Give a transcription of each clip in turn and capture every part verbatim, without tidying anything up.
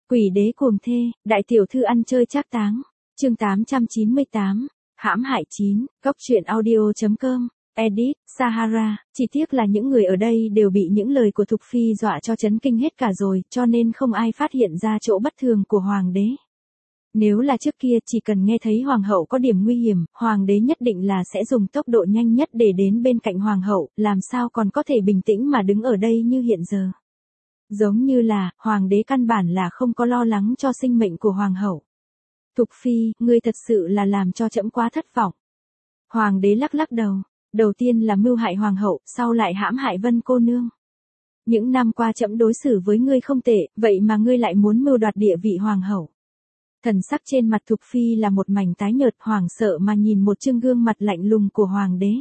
Quỷ đế cuồng thê, đại tiểu thư ăn chơi trác táng. Chương tám trăm chín mươi tám, hãm hại chín, góc truyện audio.com, edit, Sahara, chỉ tiếc là những người ở đây đều bị những lời của Thục Phi dọa cho chấn kinh hết cả rồi, cho nên không ai phát hiện ra chỗ bất thường của hoàng đế. Nếu là trước kia chỉ cần nghe thấy hoàng hậu có điểm nguy hiểm, hoàng đế nhất định là sẽ dùng tốc độ nhanh nhất để đến bên cạnh hoàng hậu, làm sao còn có thể bình tĩnh mà đứng ở đây như hiện giờ. Giống như là, hoàng đế căn bản là không có lo lắng cho sinh mệnh của hoàng hậu. Thục Phi, ngươi thật sự là làm cho trẫm quá thất vọng. Hoàng đế lắc lắc đầu, đầu tiên là mưu hại hoàng hậu, sau lại hãm hại Vân cô nương. Những năm qua trẫm đối xử với ngươi không tệ, vậy mà ngươi lại muốn mưu đoạt địa vị hoàng hậu. Thần sắc trên mặt Thục Phi là một mảnh tái nhợt, hoảng sợ mà nhìn một trương gương mặt lạnh lùng của hoàng đế.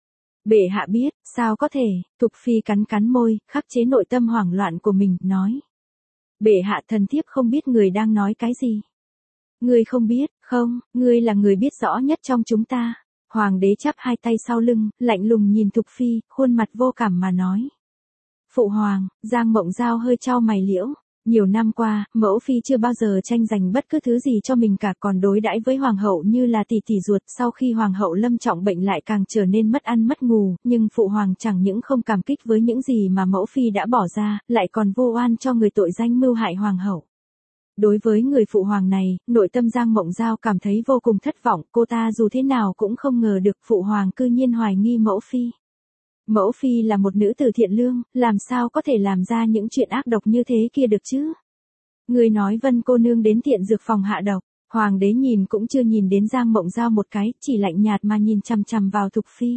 Bệ hạ biết, sao có thể, Thục Phi cắn cắn môi, khắc chế nội tâm hoảng loạn của mình, nói. Bệ hạ, thần thiếp không biết người đang nói cái gì. Ngươi không biết, không, ngươi là người biết rõ nhất trong chúng ta. Hoàng đế chắp hai tay sau lưng, lạnh lùng nhìn Thục Phi, khuôn mặt vô cảm mà nói. Phụ hoàng, Giang Mộng Giao hơi chau mày liễu. Nhiều năm qua, mẫu phi chưa bao giờ tranh giành bất cứ thứ gì cho mình cả, còn đối đãi với hoàng hậu như là tỷ tỷ ruột. Sau khi hoàng hậu lâm trọng bệnh lại càng trở nên mất ăn mất ngủ, nhưng phụ hoàng chẳng những không cảm kích với những gì mà mẫu phi đã bỏ ra, lại còn vô oan cho người tội danh mưu hại hoàng hậu. Đối với người phụ hoàng này, nội tâm Giang Mộng Giao cảm thấy vô cùng thất vọng, cô ta dù thế nào cũng không ngờ được phụ hoàng cư nhiên hoài nghi mẫu phi. Mẫu phi là một nữ tử thiện lương, làm sao có thể làm ra những chuyện ác độc như thế kia được chứ? Người nói Vân cô nương đến thiện dược phòng hạ độc, hoàng đế nhìn cũng chưa nhìn đến Giang Mộng Giao một cái, chỉ lạnh nhạt mà nhìn chằm chằm vào Thục Phi.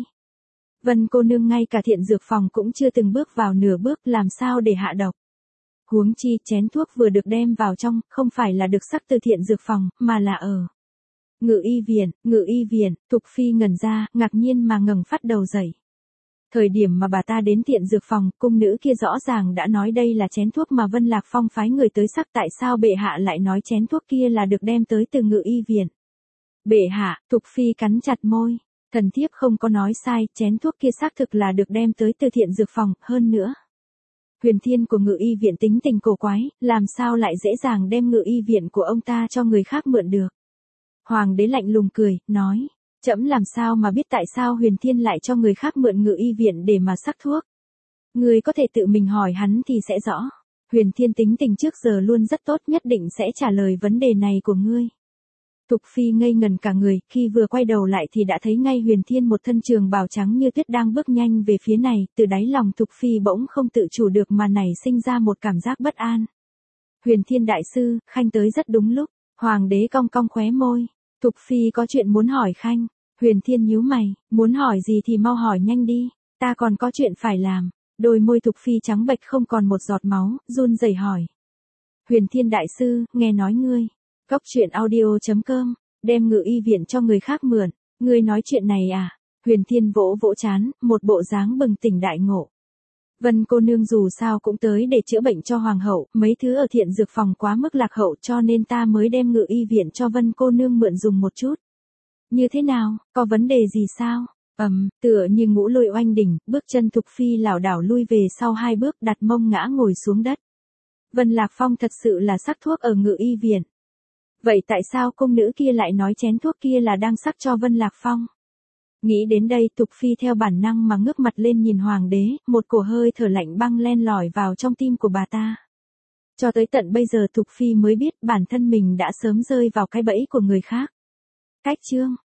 Vân cô nương ngay cả thiện dược phòng cũng chưa từng bước vào nửa bước, làm sao để hạ độc? Huống chi chén thuốc vừa được đem vào trong, không phải là được sắc từ thiện dược phòng, mà là ở Ngự y viện. Ngự y viện, Thục Phi ngẩn ra, ngạc nhiên mà ngẩng phát đầu dậy. Thời điểm mà bà ta đến thiện dược phòng, cung nữ kia rõ ràng đã nói đây là chén thuốc mà Vân Lạc Phong phái người tới sắc, tại sao bệ hạ lại nói chén thuốc kia là được đem tới từ Ngự y viện? Bệ hạ, Thục Phi cắn chặt môi, thần thiếp không có nói sai, chén thuốc kia xác thực là được đem tới từ thiện dược phòng, hơn nữa. Huyền Thiên của Ngự y viện tính tình cổ quái, làm sao lại dễ dàng đem Ngự y viện của ông ta cho người khác mượn được? Hoàng đế lạnh lùng cười, nói. Trẫm làm sao mà biết tại sao Huyền Thiên lại cho người khác mượn Ngự y viện để mà sắc thuốc? Ngươi có thể tự mình hỏi hắn thì sẽ rõ. Huyền Thiên tính tình trước giờ luôn rất tốt, nhất định sẽ trả lời vấn đề này của ngươi. Thục Phi ngây ngần cả người, khi vừa quay đầu lại thì đã thấy ngay Huyền Thiên một thân trường bào trắng như tuyết đang bước nhanh về phía này, từ đáy lòng Thục Phi bỗng không tự chủ được mà nảy sinh ra một cảm giác bất an. Huyền Thiên đại sư, khanh tới rất đúng lúc. Hoàng đế cong cong khóe môi. Thục Phi có chuyện muốn hỏi khanh. Huyền Thiên nhíu mày, muốn hỏi gì thì mau hỏi nhanh đi, ta còn có chuyện phải làm. Đôi môi Thục Phi trắng bệch không còn một giọt máu, run rẩy hỏi. Huyền Thiên đại sư, nghe nói ngươi, góc truyện audio.com, đem Ngự y viện cho người khác mượn, ngươi nói chuyện này à? Huyền Thiên vỗ vỗ trán, một bộ dáng bừng tỉnh đại ngộ. Vân cô nương dù sao cũng tới để chữa bệnh cho hoàng hậu, mấy thứ ở thiện dược phòng quá mức lạc hậu cho nên ta mới đem Ngự y viện cho Vân cô nương mượn dùng một chút. Như thế nào, có vấn đề gì sao? Ầm, um, tựa như ngũ lôi oanh đỉnh, bước chân Thục Phi lảo đảo lui về sau hai bước, đặt mông ngã ngồi xuống đất. Vân Lạc Phong thật sự là sắc thuốc ở Ngự y viện. Vậy tại sao cung nữ kia lại nói chén thuốc kia là đang sắc cho Vân Lạc Phong? Nghĩ đến đây, Thục Phi theo bản năng mà ngước mặt lên nhìn hoàng đế, một cổ hơi thở lạnh băng len lỏi vào trong tim của bà ta. Cho tới tận bây giờ Thục Phi mới biết bản thân mình đã sớm rơi vào cái bẫy của người khác. Cách chương